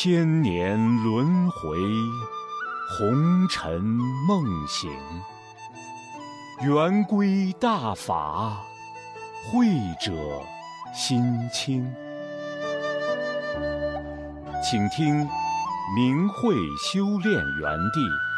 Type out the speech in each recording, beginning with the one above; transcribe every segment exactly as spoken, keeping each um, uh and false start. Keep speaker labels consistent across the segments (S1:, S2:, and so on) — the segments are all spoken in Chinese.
S1: 千年轮回，红尘梦醒。圆规大法，慧者心清。请听明慧修炼园地。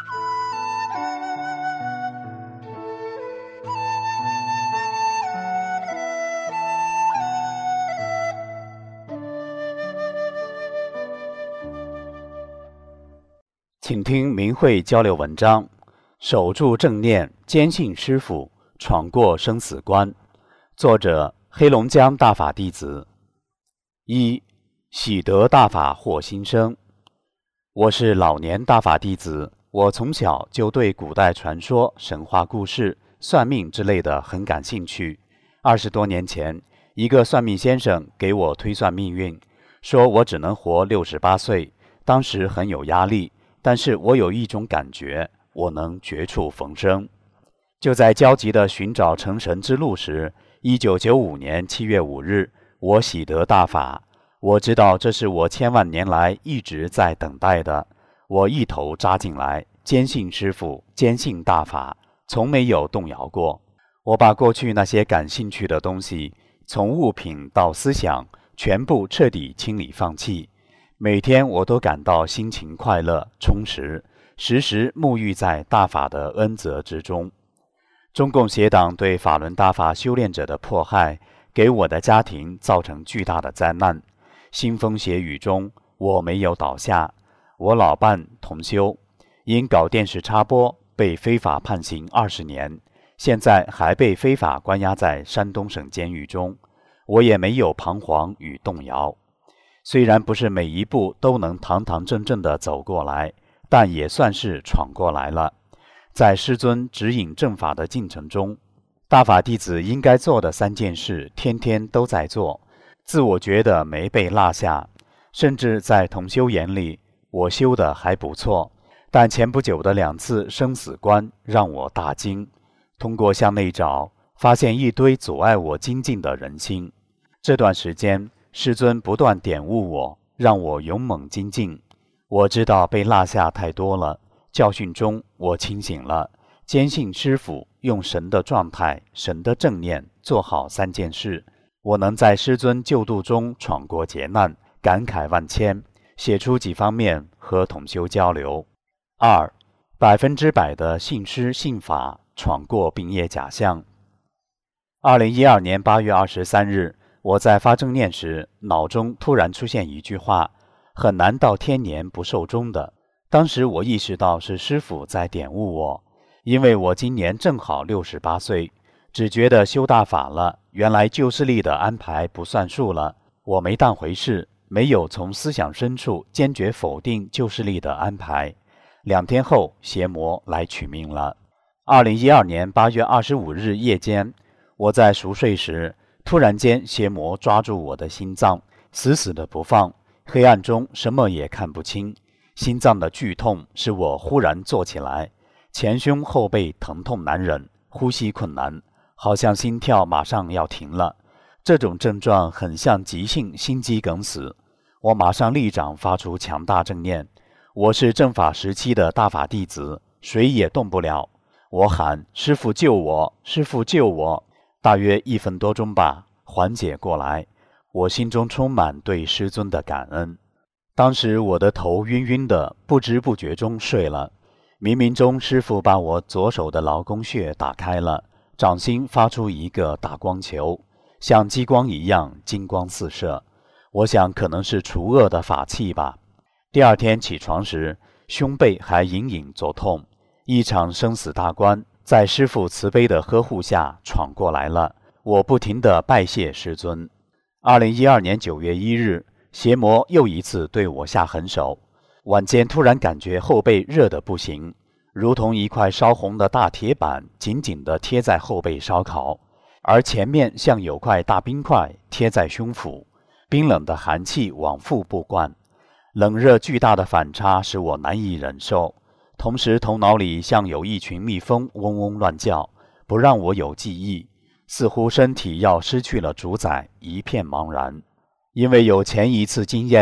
S2: 请听明慧交流文章，守住正念，坚信师父，闯过生死关。作者：黑龙江大法弟子。一、喜得大法获新生。我是老年大法弟子，我从小就对古代传说、神话故事、算命之类的很感兴趣。二十多年前，一个算命先生给我推算命运，说我只能活六十八岁。当时很有压力。但是我有一种感觉，我能绝处逢生。就在焦急地寻找成神之路时，一九九五年七月五日，我喜得大法。我知道这是我千万年来一直在等待的。我一头扎进来，坚信师父，坚信大法，从没有动摇过。我把过去那些感兴趣的东西，从物品到思想，全部彻底清理放弃。每天我都感到心情快乐充实，时时沐浴在大法的恩泽之中。中共邪党对法轮大法修炼者的迫害，给我的家庭造成巨大的灾难。腥风血雨中，我没有倒下。我老伴同修，因搞电视插播被非法判刑二十年，现在还被非法关押在山东省监狱中。我也没有彷徨与动摇。虽然不是每一步都能堂堂正正地走过来，但也算是闯过来了。在师尊指引正法的进程中，大法弟子应该做的三件事，天天都在做，自我觉得没被落下。甚至在同修眼里，我修得还不错。但前不久的两次生死关让我大惊。通过向内找，发现一堆阻碍我精进的人心。这段时间，师尊不断点悟我，让我勇猛精进。我知道被落下太多了，教训中我清醒了，坚信师父用神的状态、神的正念做好三件事。我能在师尊救度中闯过劫难，感慨万千，写出几方面和同修交流。二、百分之百的信师信法，闯过病业假象。二零一二年八月二十三日，我在发正念时，脑中突然出现一句话：很难到天年不寿终的。当时我意识到是师父在点悟我，因为我今年正好六十八岁，只觉得修大法了，原来旧势力的安排不算数了。我没当回事，没有从思想深处坚决否定旧势力的安排。两天后，邪魔来取命了。二零一二年八月二十五日夜间，我在熟睡时，突然间，邪魔抓住我的心脏，死死的不放。黑暗中什么也看不清，心脏的剧痛使我忽然坐起来，前胸后背疼痛难忍，呼吸困难，好像心跳马上要停了。这种症状很像急性心肌梗死。我马上立掌发出强大正念：我是正法时期的大法弟子，谁也动不了。我喊：师父救我，师父救我。大约一分多钟吧，缓解过来。我心中充满对师尊的感恩。当时我的头晕晕的，不知不觉中睡了。冥冥中，师父把我左手的劳宫穴打开了，掌心发出一个大光球，像激光一样金光四射。我想可能是除恶的法器吧。第二天起床时，胸背还隐隐作痛。一场生死大关在师父慈悲的呵护下闯过来了，我不停地拜谢师尊。二零一二年九月一日，邪魔又一次对我下狠手。晚间突然感觉后背热得不行，如同一块烧红的大铁板紧紧地贴在后背烧烤，而前面像有块大冰块贴在胸腹，冰冷的寒气往腹部灌，冷热巨大的反差使我难以忍受。同时头脑里像有一群蜜蜂嗡嗡乱叫，不让我有记忆，似乎身体要失去了主宰，一片茫然。因为有前一次经验，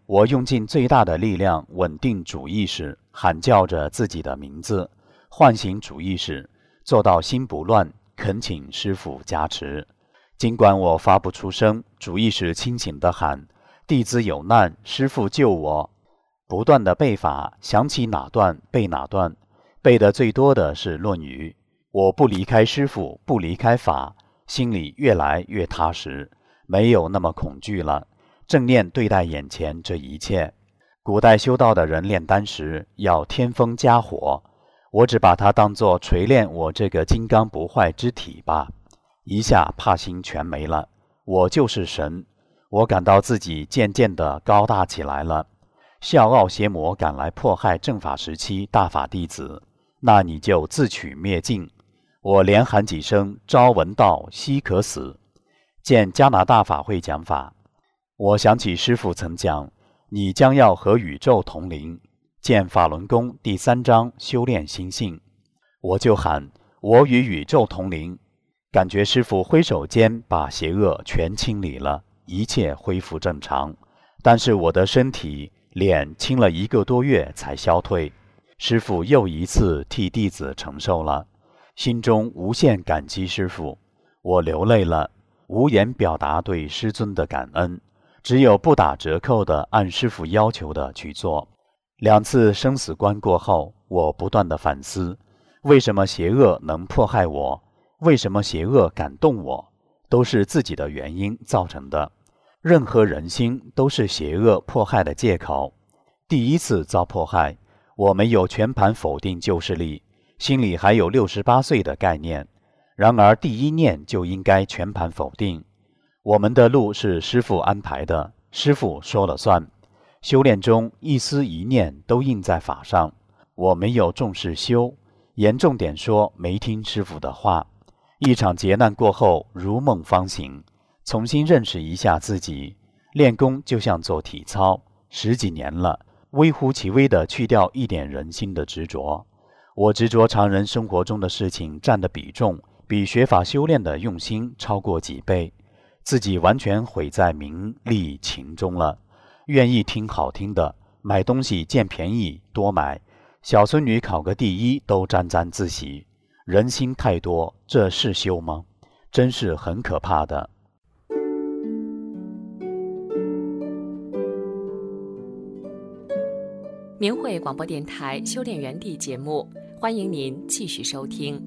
S2: 我用尽最大的力量稳定主意识，喊叫着自己的名字，唤醒主意识，做到心不乱，恳请师父加持。尽管我发不出声，主意识清醒地喊：弟子有难，师父救我。不断的背法，想起哪段背哪段，背的最多的是《论语》。我不离开师父，不离开法，心里越来越踏实，没有那么恐惧了，正念对待眼前这一切。古代修道的人炼丹时要添风加火，我只把它当作锤炼我这个金刚不坏之体吧。一下怕心全没了，我就是神。我感到自己渐渐地高大起来了。笑傲邪魔赶来迫害正法时期大法弟子，那你就自取灭尽。我连喊几声，朝闻道，夕可死。见加拿大法会讲法，我想起师父曾讲，你将要和宇宙同龄。见法轮功第三章修炼心性，我就喊我与宇宙同龄。感觉师父挥手间把邪恶全清理了，一切恢复正常。但是我的身体脸清了一个多月才消退。师父又一次替弟子承受了，心中无限感激师父，我流泪了，无言表达对师尊的感恩，只有不打折扣的按师父要求的去做。两次生死关过后，我不断的反思，为什么邪恶能迫害我？为什么邪恶感动我？都是自己的原因造成的。任何人心都是邪恶迫害的借口。第一次遭迫害，我没有全盘否定旧势力，心里还有六十八岁的概念。然而第一念就应该全盘否定。我们的路是师父安排的，师父说了算。修炼中一思一念都印在法上，我没有重视修，严重点说没听师父的话。一场劫难过后，如梦方醒，重新认识一下自己。练功就像做体操，十几年了，微乎其微地去掉一点人心的执着。我执着常人生活中的事情占的比重，比学法修炼的用心超过几倍，自己完全毁在名利情中了。愿意听好听的，买东西见便宜多买，小孙女考个第一都沾沾自喜。人心太多，这是修吗？真是很可怕的。
S3: 明慧广播电台修炼园地节目，欢迎您继续收听。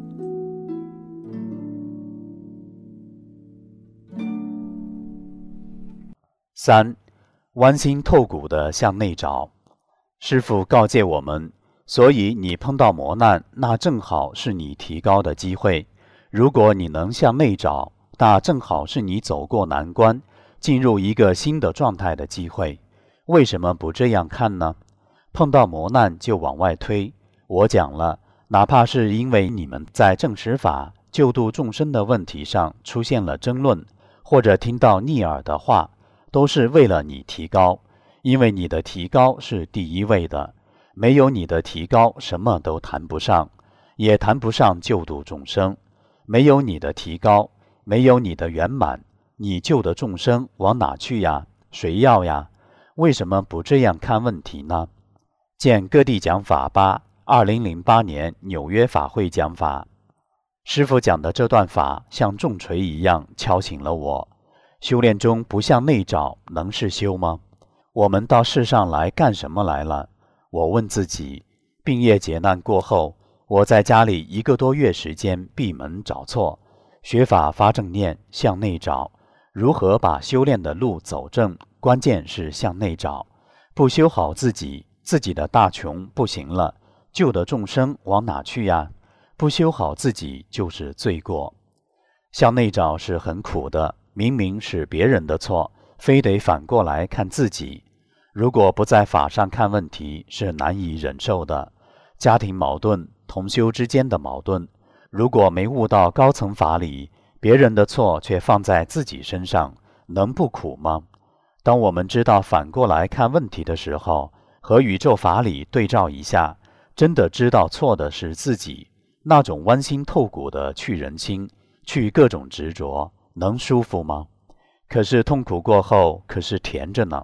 S2: 三，剜心透骨地向内找。师父告诫我们，所以你碰到磨难，那正好是你提高的机会。如果你能向内找，那正好是你走过难关，进入一个新的状态的机会。为什么不这样看呢？碰到磨难就往外推。我讲了，哪怕是因为你们在正实法、救度众生的问题上出现了争论，或者听到逆耳的话，都是为了你提高，因为你的提高是第一位的。没有你的提高，什么都谈不上，也谈不上救度众生。没有你的提高，没有你的圆满，你救的众生往哪去呀？谁要呀？为什么不这样看问题呢？见各地讲法八，二零零八年纽约法会讲法。师父讲的这段法像重锤一样敲醒了我。修炼中不向内找，能是修吗？我们到世上来干什么来了？我问自己，病业劫难过后，我在家里一个多月时间闭门找错，学法发正念，向内找。如何把修炼的路走正？关键是向内找。不修好自己，自己的大穷不行了，救的众生往哪去呀？不修好自己就是罪过。向内找是很苦的，明明是别人的错，非得反过来看自己。如果不在法上看问题，是难以忍受的。家庭矛盾，同修之间的矛盾，如果没悟到高层法理，别人的错却放在自己身上，能不苦吗？当我们知道反过来看问题的时候，和宇宙法理对照一下，真的知道错的是自己，那种剜心透骨的去人心，去各种执着，能舒服吗？可是痛苦过后，可是甜着呢。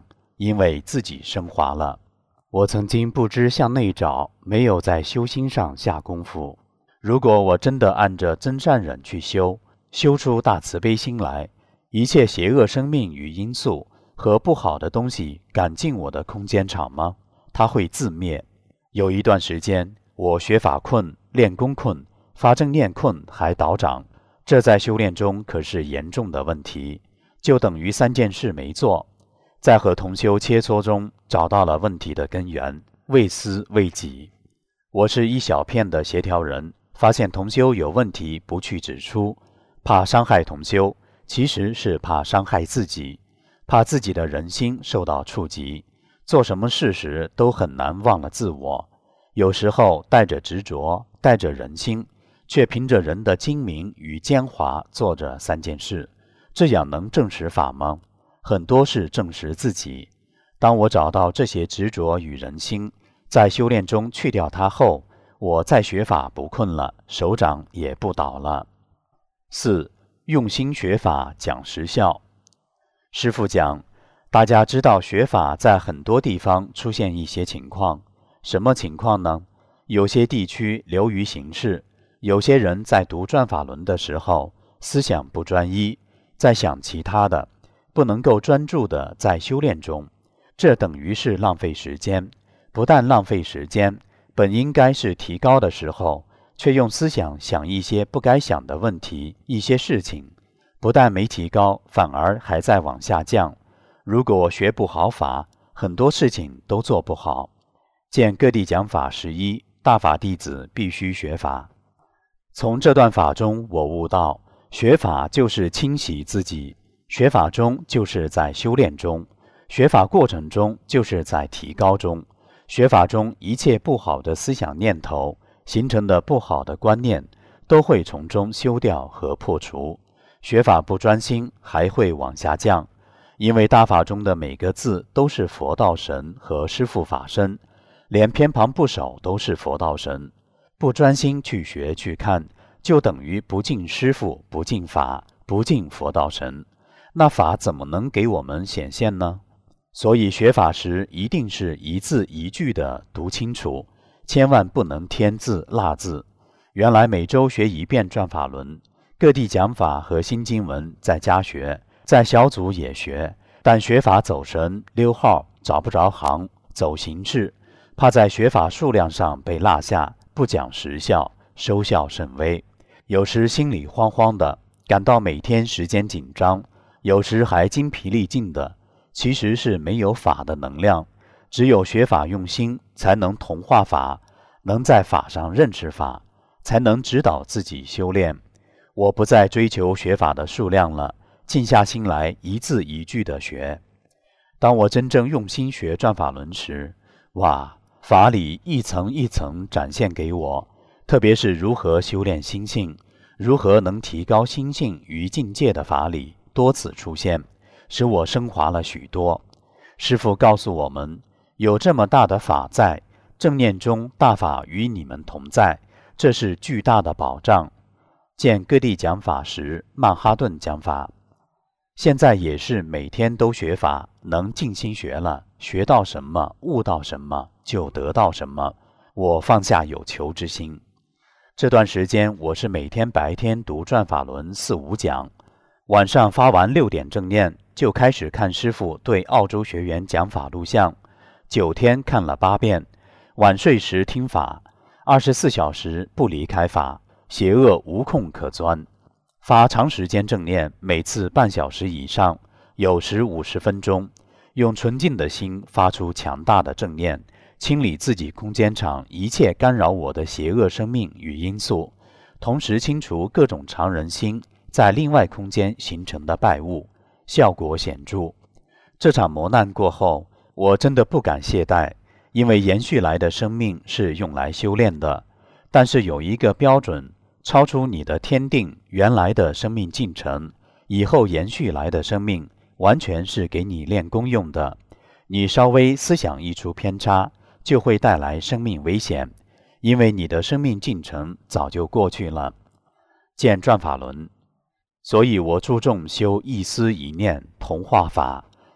S2: 因为自己升华了。我曾经不知向内找，没有在修心上下功夫。如果我真的按着真善忍去修，修出大慈悲心来，一切邪恶生命与因素和不好的东西敢进我的空间场吗？它会自灭。有一段时间，我学法困、练功困、发正念困还倒长，这在修炼中可是严重的问题，就等于三件事没做。在和同修切磋中找到了问题的根源，为私为己。我是一小片的协调人，发现同修有问题不去指出，怕伤害同修，其实是怕伤害自己，怕自己的人心受到触及，做什么事时都很难忘了自我。有时候带着执着，带着人心，却凭着人的精明与奸猾做着三件事，这样能证实法吗？很多是证实自己。当我找到这些执着与人心，在修炼中去掉它后，我再学法不困了，手掌也不倒了。四、用心学法讲实效。师父讲，大家知道学法在很多地方出现一些情况，什么情况呢？有些地区流于形式，有些人在读转法轮的时候，思想不专一，在想其他的，不能够专注的在修炼中，这等于是浪费时间。不但浪费时间，本应该是提高的时候，却用思想想一些不该想的问题、一些事情，不但没提高，反而还在往下降。如果学不好法，很多事情都做不好。见各地讲法十一，大法弟子必须学法。从这段法中，我悟到，学法就是清洗自己，学法中就是在修炼中，学法过程中就是在提高中，学法中一切不好的思想念头形成的不好的观念，都会从中修掉和破除。学法不专心，还会往下降。因为大法中的每个字都是佛道神和师父法身，连偏旁部首都是佛道神。不专心去学去看，就等于不敬师父，不敬法，不敬佛道神。那法怎么能给我们显现呢？所以学法时一定是一字一句的读清楚，千万不能添字落字。原来每周学一遍转法轮，各地讲法和新经文在家学，在小组也学，但学法走神溜号，找不着行，走形式，怕在学法数量上被落下，不讲实效，收效甚微。有时心里慌慌的，感到每天时间紧张，有时还精疲力尽的，其实是没有法的能量。只有学法用心，才能同化法，能在法上认识法，才能指导自己修炼。我不再追求学法的数量了，静下心来一字一句的学。当我真正用心学转法轮时，哇，法理一层一层展现给我，特别是如何修炼心性，如何能提高心性与境界的法理多次出现，使我升华了许多。师父告诉我们，有这么大的法在，正念中大法与你们同在，这是巨大的保障。见各地讲法时，曼哈顿讲法。现在也是每天都学法，能静心学了，学到什么，悟到什么，就得到什么。我放下有求之心。这段时间，我是每天白天读转法轮四五讲，晚上发完六点正念，就开始看师父对澳洲学员讲法录像，九天看了八遍。晚睡时听法，二十四小时不离开法，邪恶无空可钻。发长时间正念，每次半小时以上，有时五十分钟，用纯净的心发出强大的正念，清理自己空间场一切干扰我的邪恶生命与因素，同时清除各种常人心在另外空间形成的败物，效果显著。这场磨难过后，我真的不敢懈怠，因为延续来的生命是用来修炼的，但是有一个标准，超出你的天定原来的生命进程，以后延续来的生命完全是给你练功用的。你稍微思想一出偏差，就会带来生命危险，因为你的生命进程早就过去了。见转法轮。所以我注重修一思一念同化法，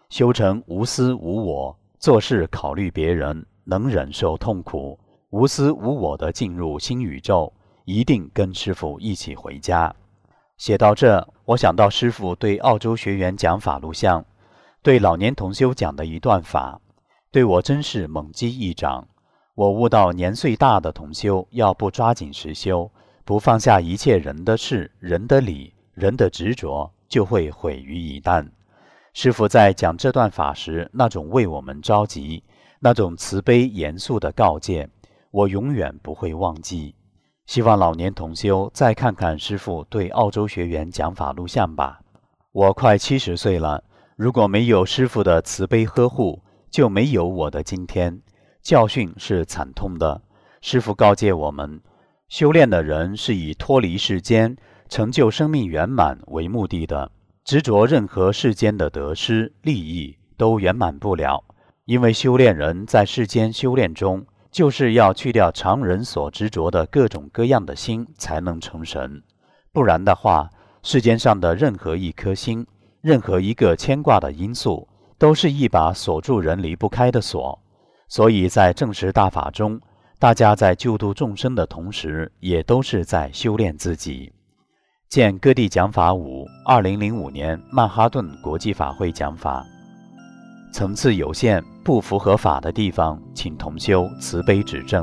S2: 修成无私无我，做事考虑别人，能忍受痛苦，无私无我地进入新宇宙，一定跟师父一起回家。写到这，我想到师父对澳洲学员讲法录像，对老年同修讲的一段法，对我真是猛击一掌。我悟到年岁大的同修要不抓紧实修，不放下一切人的事、人的理、人的执着，就会毁于一旦。师父在讲这段法时，那种为我们着急，那种慈悲严肃的告诫，我永远不会忘记。希望老年同修再看看师父对澳洲学员讲法录像吧。我快七十岁了，如果没有师父的慈悲呵护，就没有我的今天。教训是惨痛的，师父告诫我们，修炼的人是以脱离世间、成就生命圆满为目的的，执着任何世间的得失利益都圆满不了。因为修炼人在世间修炼中，就是要去掉常人所执着的各种各样的心，才能成神。不然的话，世间上的任何一颗心，任何一个牵挂的因素，都是一把锁住人离不开的锁。所以在正实大法中，大家在救度众生的同时，也都是在修炼自己。见各地讲法五，二零零五年曼哈顿国际法会讲法。层次有限，不符合法的地方，请同修慈悲指正。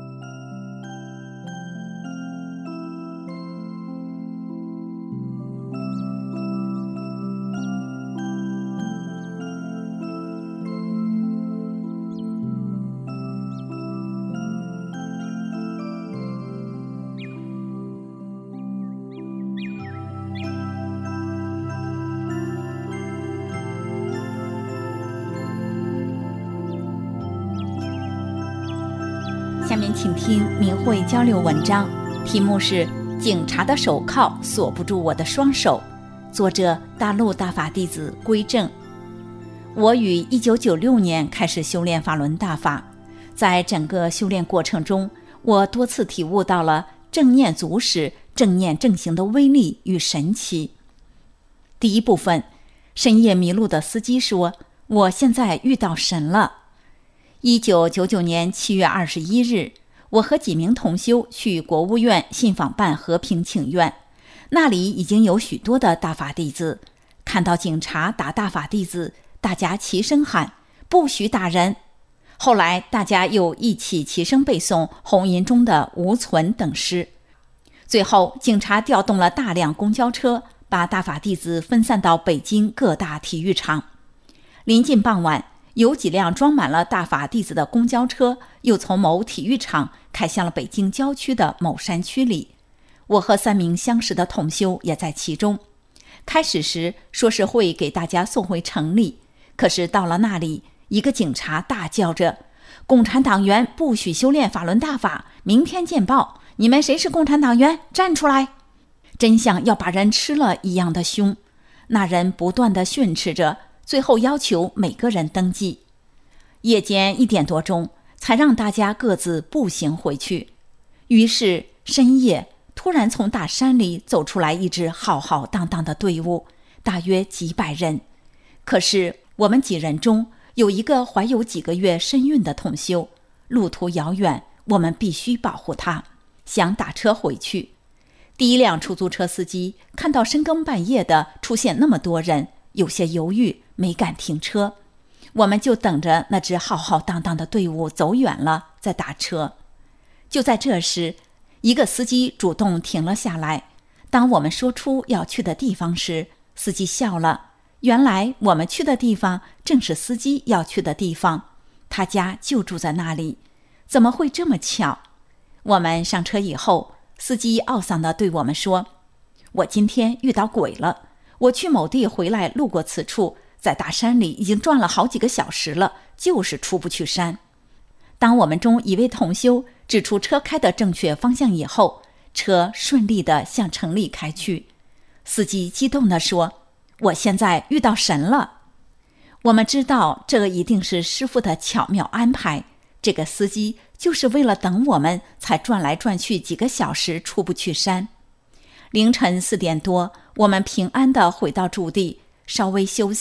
S4: 下面请听明慧交流文章，题目是《警察的手铐锁不住我的双手》，作者大陆大法弟子归正。我于一九九六年开始修炼法轮大法，在整个修炼过程中，我多次体悟到了正念足使、正念正行的威力与神奇。第一部分，深夜迷路的司机说：“我现在遇到神了。”一九九九年七月二十一日，我和几名同修去国务院信访办和平请愿，那里已经有许多的大法弟子。看到警察打大法弟子，大家齐声喊：“不许打人！”后来大家又一起齐声背诵红吟中的《无存》等诗。最后，警察调动了大量公交车，把大法弟子分散到北京各大体育场。临近傍晚，有几辆装满了大法弟子的公交车又从某体育场开向了北京郊区的某山区里。我和三名相识的同修也在其中。开始时说是会给大家送回城里，可是到了那里，一个警察大叫着：“共产党员不许修炼法轮大法，明天见报！你们谁是共产党员？站出来！”真像要把人吃了一样的凶。那人不断地训斥着，最后要求每个人登记。夜间一点多钟，才让大家各自步行回去。于是深夜突然从大山里走出来一支浩浩荡荡的队伍，大约几百人。可是我们几人中有一个怀有几个月身孕的同修，路途遥远，我们必须保护他，想打车回去。第一辆出租车司机看到深更半夜的出现那么多人，有些犹豫，没敢停车。我们就等着那支浩浩荡荡的队伍走远了再打车。就在这时，一个司机主动停了下来。当我们说出要去的地方时，司机笑了。原来我们去的地方正是司机要去的地方，他家就住在那里。怎么会这么巧？我们上车以后，司机懊丧地对我们说：“我今天遇到鬼了。我去某地回来，路过此处，在大山里已经转了好几个小时了，就是出不去山。”当我们中一位同修指出车开的正确方向以后，车顺利地向城里开去。司机激动地说：“我现在遇到神了。”我们知道这一定是师父的巧妙安排，这个司机就是为了等我们才转来转去几个小时出不去山。凌晨四点多，我们平安地回到驻地，稍微休息，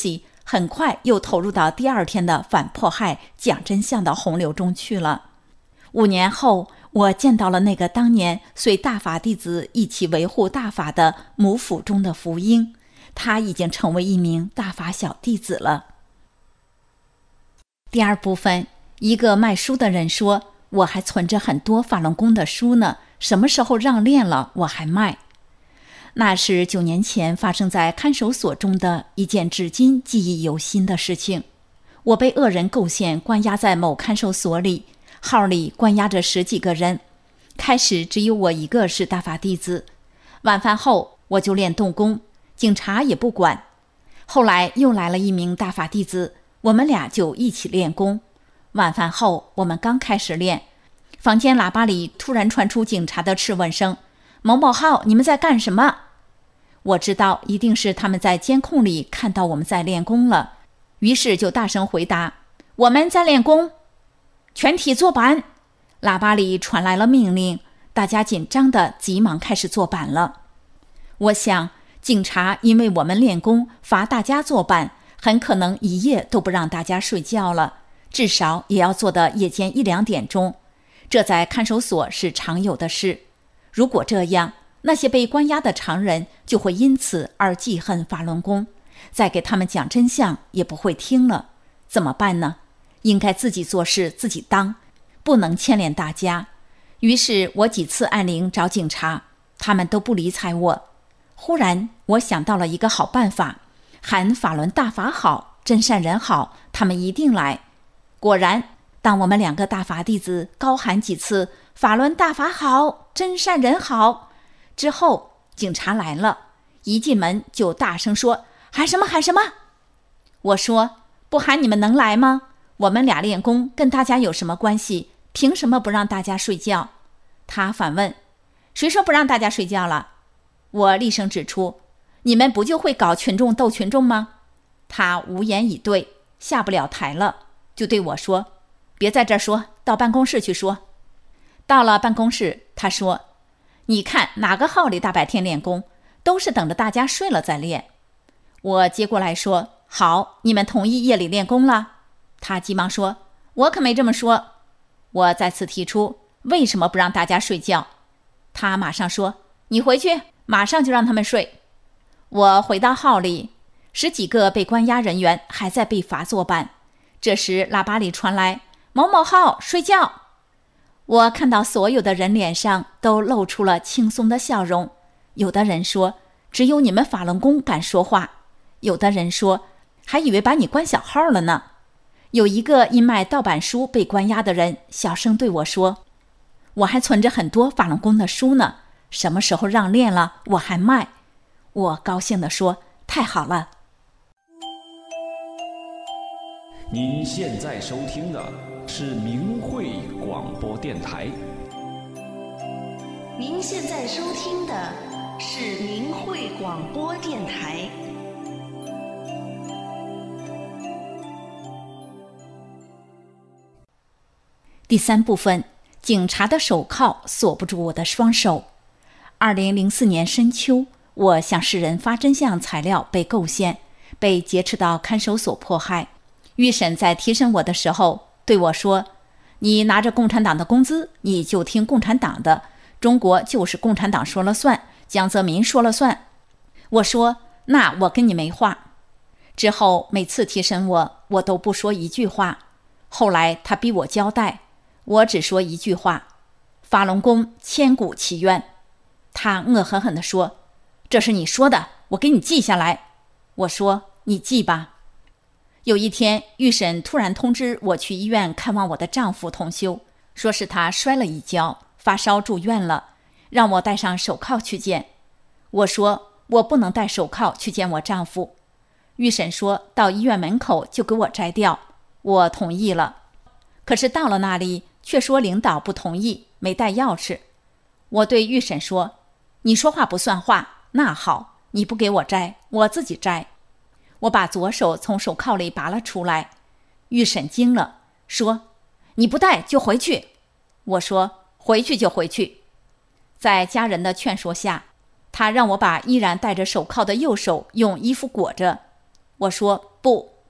S4: 很快又投入到第二天的反迫害、讲真相的洪流中去了。五年后，我见到了那个当年随大法弟子一起维护大法的母腹中的福音，他已经成为一名大法小弟子了。第二部分，一个卖书的人说，我还存着很多法轮功的书呢，什么时候让练了我还卖。那是九年前发生在看守所中的一件至今记忆犹新的事情。我被恶人构陷关押在某看守所里，号里关押着十几个人，开始只有我一个是大法弟子。晚饭后我就练动功，警察也不管。后来又来了一名大法弟子，我们俩就一起练功。晚饭后我们刚开始练，房间喇叭里突然传出警察的质问声：某某号，你们在干什么？我知道一定是他们在监控里看到我们在练功了，于是就大声回答：我们在练功，全体坐板。喇叭里传来了命令，大家紧张地急忙开始坐板了。我想警察因为我们练功罚大家坐板，很可能一夜都不让大家睡觉了，至少也要坐到夜间一两点钟，这在看守所是常有的事。如果这样，那些被关押的常人就会因此而记恨法轮功，再给他们讲真相也不会听了。怎么办呢？应该自己做事自己当，不能牵连大家。于是我几次按铃找警察，他们都不理睬我。忽然我想到了一个好办法，喊法轮大法好，真善人好，他们一定来。果然，当我们两个大法弟子高喊几次法轮大法好，真善人好之后，警察来了，一进门就大声说：喊什么喊什么。我说：不喊你们能来吗？我们俩练功跟大家有什么关系？凭什么不让大家睡觉？他反问：谁说不让大家睡觉了？我厉声指出：你们不就会搞群众斗群众吗？他无言以对，下不了台了，就对我说：别在这儿说，到办公室去说。到了办公室，他说：你看哪个号里大白天练功，都是等着大家睡了再练。我接过来说：好，你们同意夜里练功了？他急忙说：我可没这么说。我再次提出为什么不让大家睡觉，他马上说：你回去，马上就让他们睡。我回到号里，十几个被关押人员还在被罚坐板。这时喇叭里传来：某某号睡觉。我看到所有的人脸上都露出了轻松的笑容，有的人说：只有你们法轮功敢说话。有的人说：还以为把你关小号了呢。有一个因卖盗版书被关押的人小声对我说：我还存着很多法轮功的书呢，什么时候让练了我还卖。我高兴地说：太好了。
S1: 您现在收听的是明慧广播电台。
S5: 您现在收听的是明慧广播电台。
S4: 第三部分，警察的手铐锁不住我的双手。二零零四年深秋，我向世人发真相材料被构陷，被劫持到看守所迫害。预审在提审我的时候对我说：你拿着共产党的工资，你就听共产党的，中国就是共产党说了算，江泽民说了算。我说：那我跟你没话。之后每次提审我，我都不说一句话。后来他逼我交代，我只说一句话：法轮功千古奇冤。他恶狠狠地说：这是你说的，我给你记下来。我说：你记吧。有一天，预审突然通知我去医院看望我的丈夫同修，说是他摔了一跤，发烧住院了，让我戴上手铐去见。我说：我不能戴手铐去见我丈夫。预审说到医院门口就给我摘掉，我同意了。可是到了那里，却说领导不同意，没带钥匙。我对预审说：你说话不算话，那好，你不给我摘，我自己摘。我把左手从手铐里拔了出来。预审惊了，说：你不戴就回去。我说：回去就回去。在家人的劝说下，他让我把依然戴着手铐的右手用衣服裹着。我说：不，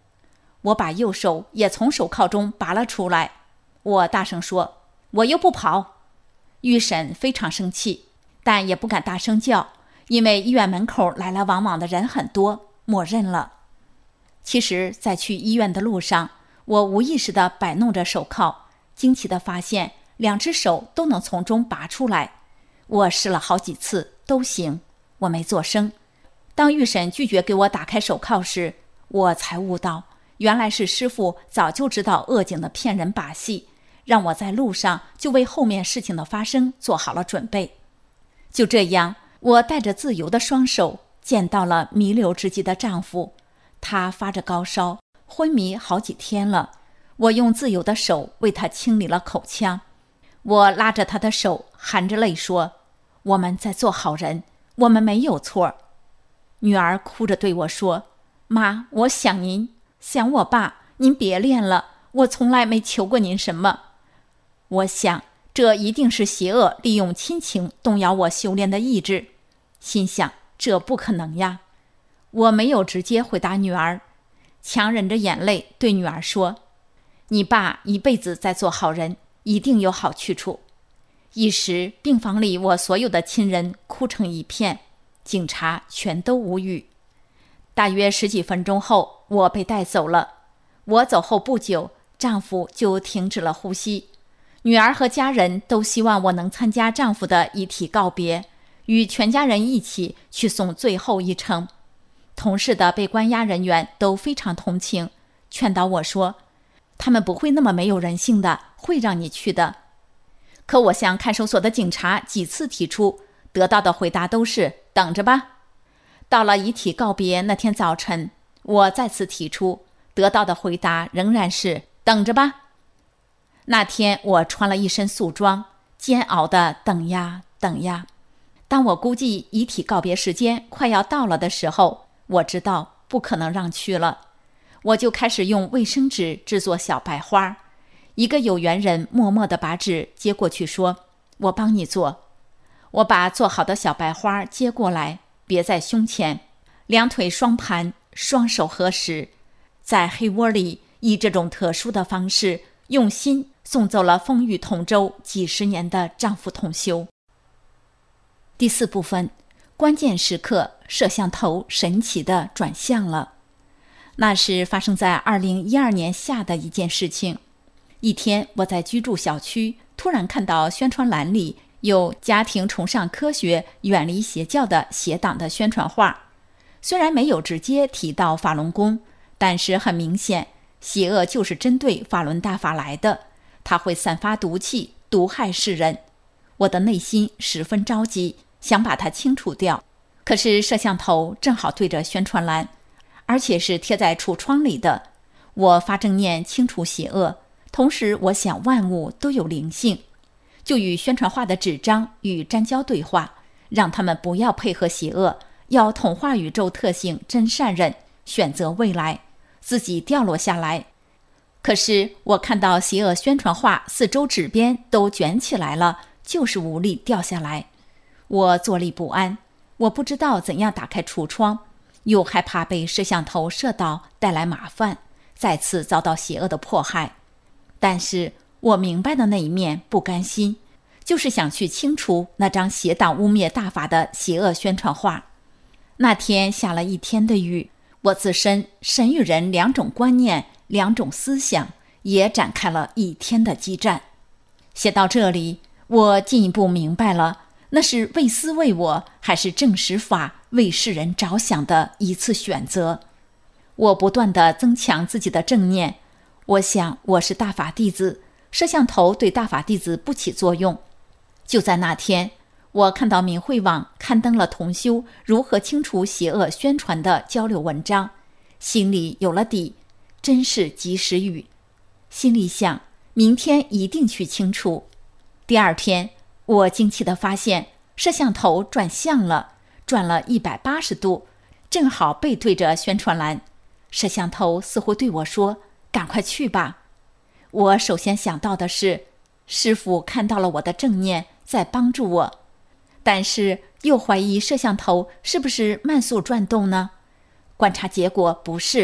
S4: 我把右手也从手铐中拔了出来。我大声说：“我又不跑！”狱审非常生气，但也不敢大声叫，因为医院门口来来往往的人很多，默认了。其实在去医院的路上，我无意识地摆弄着手铐，惊奇地发现两只手都能从中拔出来。我试了好几次都行，我没做声。当狱审拒绝给我打开手铐时，我才悟到，原来是师父早就知道恶警的骗人把戏，让我在路上就为后面事情的发生做好了准备。就这样，我带着自由的双手见到了弥留之际的丈夫，他发着高烧，昏迷好几天了。我用自由的手为他清理了口腔，我拉着他的手，含着泪说：“我们在做好人，我们没有错。”女儿哭着对我说：“妈，我想您，想我爸，您别练了，我从来没求过您什么。”我想，这一定是邪恶利用亲情动摇我修炼的意志，心想这不可能呀。我没有直接回答女儿，强忍着眼泪对女儿说：“你爸一辈子在做好人，一定有好去处。”一时病房里我所有的亲人哭成一片，警察全都无语。大约十几分钟后，我被带走了。我走后不久，丈夫就停止了呼吸。女儿和家人都希望我能参加丈夫的遗体告别，与全家人一起去送最后一程。同事的被关押人员都非常同情，劝导我说：“他们不会那么没有人性的，会让你去的。”可我向看守所的警察几次提出，得到的回答都是“等着吧”。到了遗体告别那天早晨，我再次提出，得到的回答仍然是“等着吧”。那天我穿了一身素装，煎熬地等呀等呀。当我估计遗体告别时间快要到了的时候，我知道不可能让去了，我就开始用卫生纸制作小白花。一个有缘人默默地把纸接过去说：“我帮你做。”我把做好的小白花接过来，别在胸前，两腿双盘，双手合十，在黑窝里以这种特殊的方式用心送走了风雨同舟几十年的丈夫同修。第四部分，关键时刻，摄像头神奇地转向了。那是发生在二零一二年夏的一件事情。一天，我在居住小区突然看到宣传栏里有家庭崇尚科学、远离邪教的邪党的宣传画。虽然没有直接提到法轮功，但是很明显，邪恶就是针对法轮大法来的，它会散发毒气，毒害世人。我的内心十分着急，想把它清除掉。可是摄像头正好对着宣传栏，而且是贴在橱窗里的。我发正念清除邪恶，同时我想万物都有灵性，就与宣传画的纸张与粘胶对话，让他们不要配合邪恶，要同化宇宙特性真善忍，选择未来，自己掉落下来。可是我看到邪恶宣传画四周纸边都卷起来了，就是无力掉下来。我坐立不安，我不知道怎样打开橱窗，又害怕被摄像头摄到带来麻烦，再次遭到邪恶的迫害。但是我明白的那一面不甘心，就是想去清除那张邪党污蔑大法的邪恶宣传画。那天下了一天的雨，我自身神与人两种观念，两种思想，也展开了一天的激战。写到这里，我进一步明白了，那是为私为我，还是正实法为世人着想的一次选择。我不断地增强自己的正念，我想我是大法弟子，摄像头对大法弟子不起作用。就在那天，我看到明慧网刊登了同修如何清除邪恶宣传的交流文章，心里有了底，真是及时雨。心里想，明天一定去清除。第二天，我惊奇地发现摄像头转向了，转了一百八十度，正好背对着宣传栏。摄像头似乎对我说：“赶快去吧。”我首先想到的是，师父看到了我的正念，在帮助我。但是又怀疑摄像头是不是慢速转动呢？观察结果不是，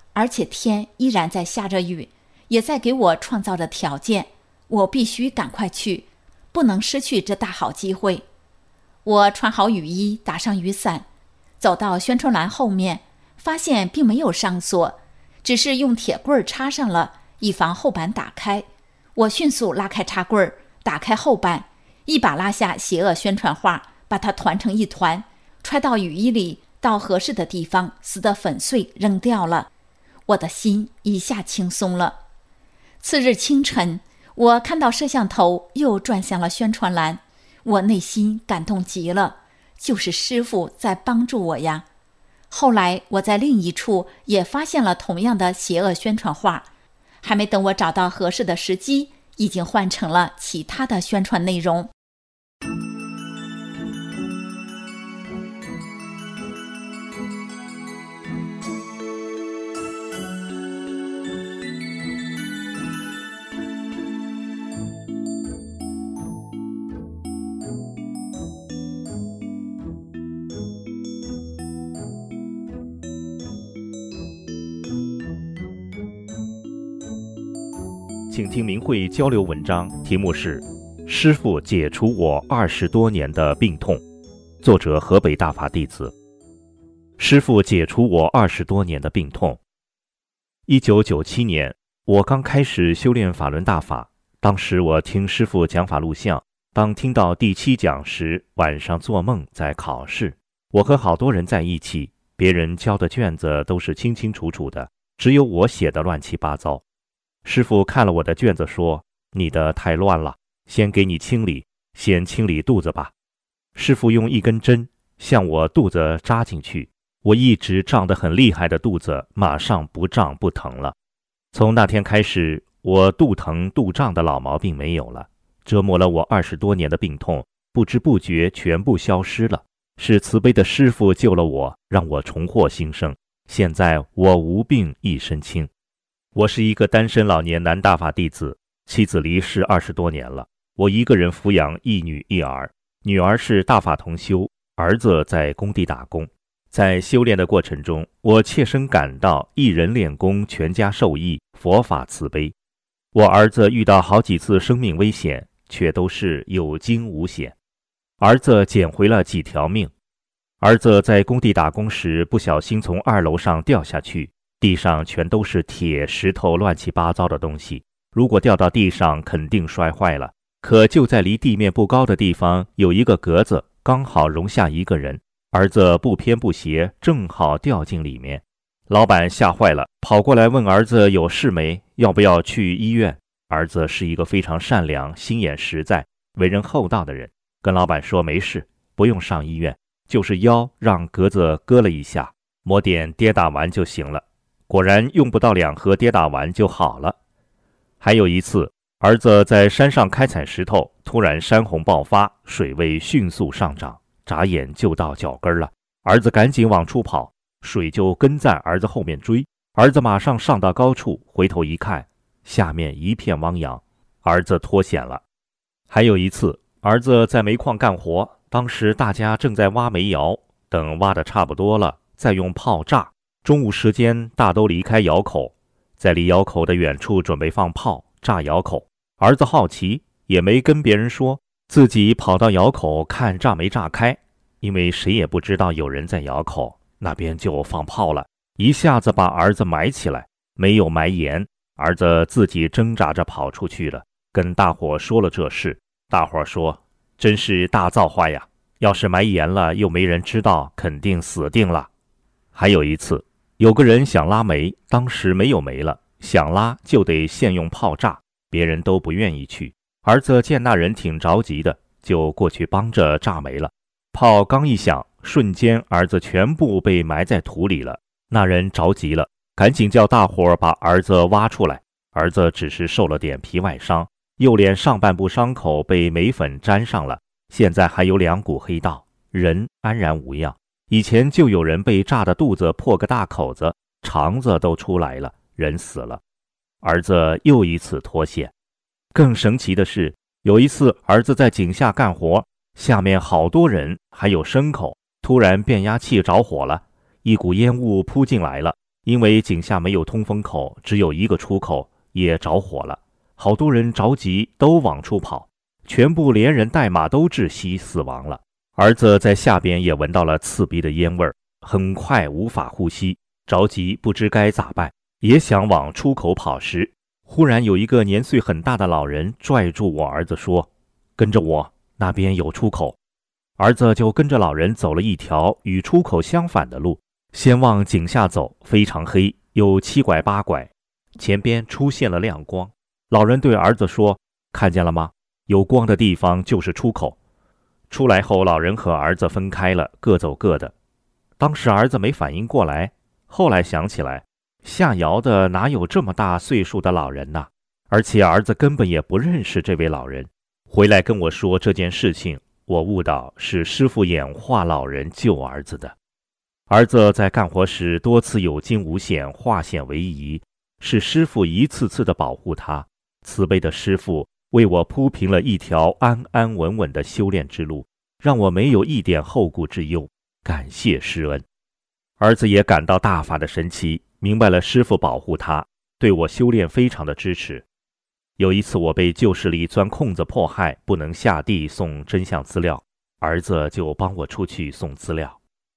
S4: 而且天依然在下着雨，也在给我创造着条件，我必须赶快去，不能失去这大好机会。我穿好雨衣，打上雨伞，走到宣传栏后面，发现并没有上锁，只是用铁棍插上了，以防后板打开。我迅速拉开插棍，打开后板，一把拉下邪恶宣传画，把它团成一团，揣到雨衣里，到合适的地方撕得粉碎，扔掉了。我的心一下轻松了。次日清晨，我看到摄像头又转向了宣传栏，我内心感动极了，就是师父在帮助我呀。后来我在另一处也发现了同样的邪恶宣传画，还没等我找到合适的时机，已经换成了其他的宣传内容。
S6: 请听明慧交流文章，题目是《师父解除我二十多年的病痛》，作者河北大法弟子。师父解除我二十多年的病痛。一九九七年，我刚开始修炼法轮大法，当时我听师父讲法录像，当听到第七讲时，晚上做梦在考试。我和好多人在一起，别人交的卷子都是清清楚楚的，只有我写的乱七八糟。师父看了我的卷子说，你的太乱了，先给你清理，先清理肚子吧。师父用一根针向我肚子扎进去，我一直胀得很厉害的肚子马上不胀不疼了。从那天开始，我肚疼肚胀的老毛病没有了，折磨了我二十多年的病痛不知不觉全部消失了。是慈悲的师父救了我，让我重获新生，现在我无病一身轻。我是一个单身老年男大法弟子，妻子离世二十多年了，我一个人抚养一女一儿，女儿是大法同修，儿子在工地打工。在修炼的过程中，我切身感到一人练功，全家受益，佛法慈悲。我儿子遇到好几次生命危险，却都是有惊无险，儿子捡回了几条命。儿子在工地打工时不小心从二楼上掉下去，地上全都是铁石头乱七八糟的东西，如果掉到地上肯定摔坏了。可就在离地面不高的地方有一个格子，刚好容下一个人，儿子不偏不斜，正好掉进里面。老板吓坏了，跑过来问儿子有事没，要不要去医院。儿子是一个非常善良、心眼实在、为人厚道的人，跟老板说没事，不用上医院，就是腰让格子割了一下，抹点跌打丸就行了。果然用不到两盒跌打丸就好了。还有一次，儿子在山上开采石头，突然山洪爆发，水位迅速上涨，眨眼就到脚跟了。儿子赶紧往出跑，水就跟在儿子后面追。儿子马上上到高处，回头一看，下面一片汪洋，儿子脱险了。还有一次，儿子在煤矿干活，当时大家正在挖煤窑，等挖得差不多了，再用炮炸。中午时间，大都离开窑口，在离窑口的远处准备放炮炸窑口。儿子好奇，也没跟别人说，自己跑到窑口看炸没炸开，因为谁也不知道有人在窑口，那边就放炮了，一下子把儿子埋起来，没有埋严。儿子自己挣扎着跑出去了，跟大伙说了这事。大伙说，真是大造化呀，要是埋严了又没人知道，肯定死定了。还有一次，有个人想拉煤，当时没有煤了，想拉就得现用炮炸，别人都不愿意去。儿子见那人挺着急的，就过去帮着炸煤了。炮刚一响，瞬间儿子全部被埋在土里了。那人着急了，赶紧叫大伙把儿子挖出来。儿子只是受了点皮外伤，右脸上半部伤口被煤粉沾上了，现在还有两股黑道，人安然无恙。以前就有人被炸的肚子破个大口子，肠子都出来了，人死了。儿子又一次脱险。更神奇的是，有一次儿子在井下干活，下面好多人还有牲口，突然变压器着火了，一股烟雾扑进来了， 因为井下没有通风口，只有一个出口，也着火了。好多人着急都往出跑，全部连人带马都窒息死亡了。儿子在下边也闻到了刺鼻的烟味儿，很快无法呼吸，着急不知该咋办，也想往出口跑时，忽然有一个年岁很大的老人拽住我儿子说：跟着我，那边有出口。儿子就跟着老人走了一条与出口相反的路，先往井下走，非常黑，有七拐八拐，前边出现了亮光。老人对儿子说：看见了吗？有光的地方就是出口。出来后，老人和儿子分开了，各走各的。当时儿子没反应过来，后来想起来，下窑的哪有这么大岁数的老人呐？而且儿子根本也不认识这位老人。回来跟我说这件事情，我悟到是师父演化老人救儿子的。儿子在干活时多次有惊无险，化险为夷，是师父一次次的保护他。慈悲的师父为我铺平了一条安安稳稳的修炼之路，让我没有一点后顾之忧，感谢师恩。儿子也感到大法的神奇，明白了师父保护他，对我修炼非常的支持。有一次我被旧势力钻空子迫害，不能下地送真相资料，儿子就帮我出去送资料。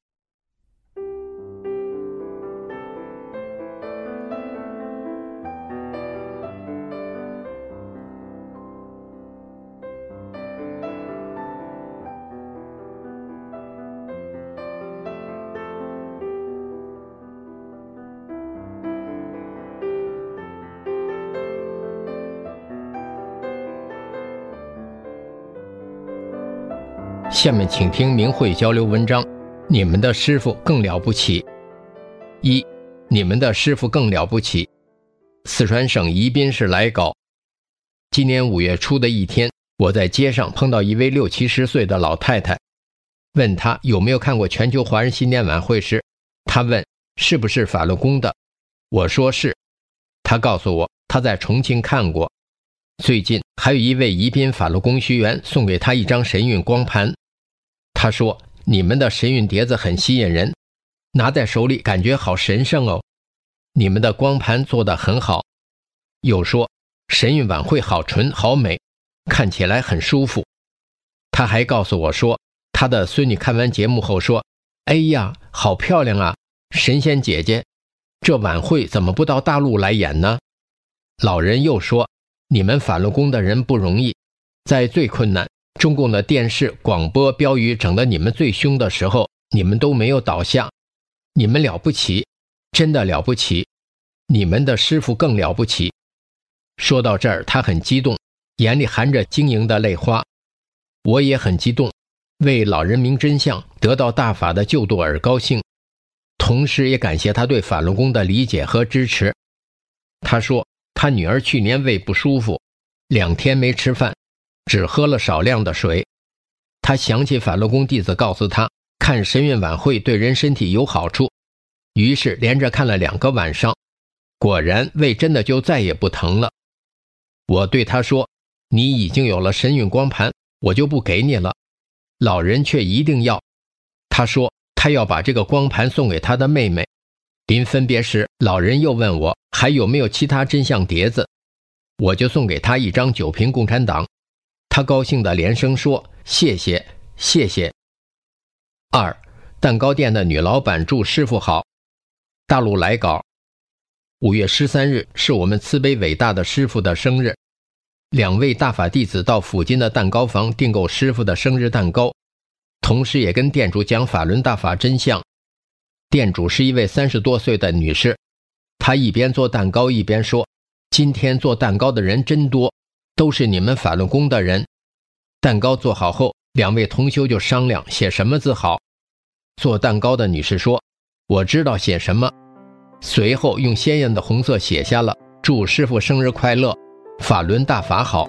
S7: 下面请听明慧交流文章，你们的师父更了不起。一，你们的师父更了不起。四川省宜宾市来稿。今年五月初的一天，我在街上碰到一位六七十岁的老太太，问她有没有看过全球华人新年晚会时，她问是不是法轮功的，我说是。她告诉我她在重庆看过，最近还有一位宜宾法轮功学员送给她一张神韵光盘。他说你们的神韵碟子很吸引人，拿在手里感觉好神圣哦，你们的光盘做得很好。又说神韵晚会好纯好美，看起来很舒服。他还告诉我说他的孙女看完节目后说，哎呀好漂亮啊，神仙姐姐，这晚会怎么不到大陆来演呢？老人又说你们法轮功的人不容易，在最困难，中共的电视广播标语整得你们最凶的时候，你们都没有倒下，你们了不起，真的了不起，你们的师父更了不起。说到这儿，他很激动，眼里含着晶莹的泪花。我也很激动，为老人明真相，得到大法的救度而高兴，同时也感谢他对法轮功的理解和支持。他说他女儿去年胃不舒服，两天没吃饭，只喝了少量的水。他想起法轮功弟子告诉他，看神韵晚会对人身体有好处，于是连着看了两个晚上，果然胃真的就再也不疼了。我对他说，你已经有了神韵光盘，我就不给你了。老人却一定要。他说他要把这个光盘送给他的妹妹。临分别时，老人又问我还有没有其他真相碟子，我就送给他一张九评共产党。他高兴地连声说谢谢谢谢。二，蛋糕店的女老板祝师父好。大陆来稿。五月十三日是我们慈悲伟大的师父的生日，两位大法弟子到附近的蛋糕房订购师父的生日蛋糕，同时也跟店主讲法轮大法真相。店主是一位三十多岁的女士，她一边做蛋糕一边说，今天做蛋糕的人真多，都是你们法轮功的人。蛋糕做好后，两位同修就商量写什么字好。做蛋糕的女士说，我知道写什么，随后用鲜艳的红色写下了祝师父生日快乐，法轮大法好。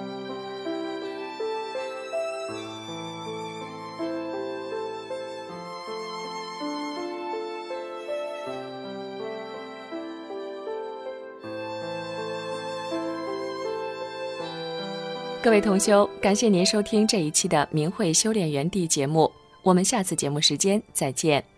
S3: 各位同修，感谢您收听这一期的明慧修炼园地节目，我们下次节目时间再见。